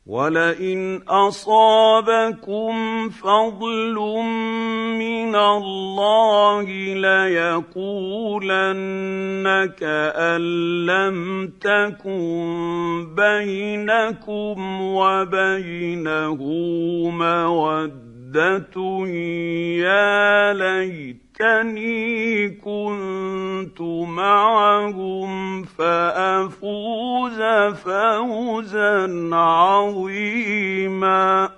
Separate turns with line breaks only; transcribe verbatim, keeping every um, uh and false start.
وَلَئِنْ أَصَابَكُمْ فَضْلٌ مِّنَ اللَّهِ لَيَقُولَنَّ كَأَن لَّمْ تَكُن بَيْنَكُمْ وَبَيْنَهُ مَوَدَّةٌ يَا لَيْتَنِي كُنتُ مَعَهُمْ فَأَفُوزَ فَوْزًا عَظِيمًا.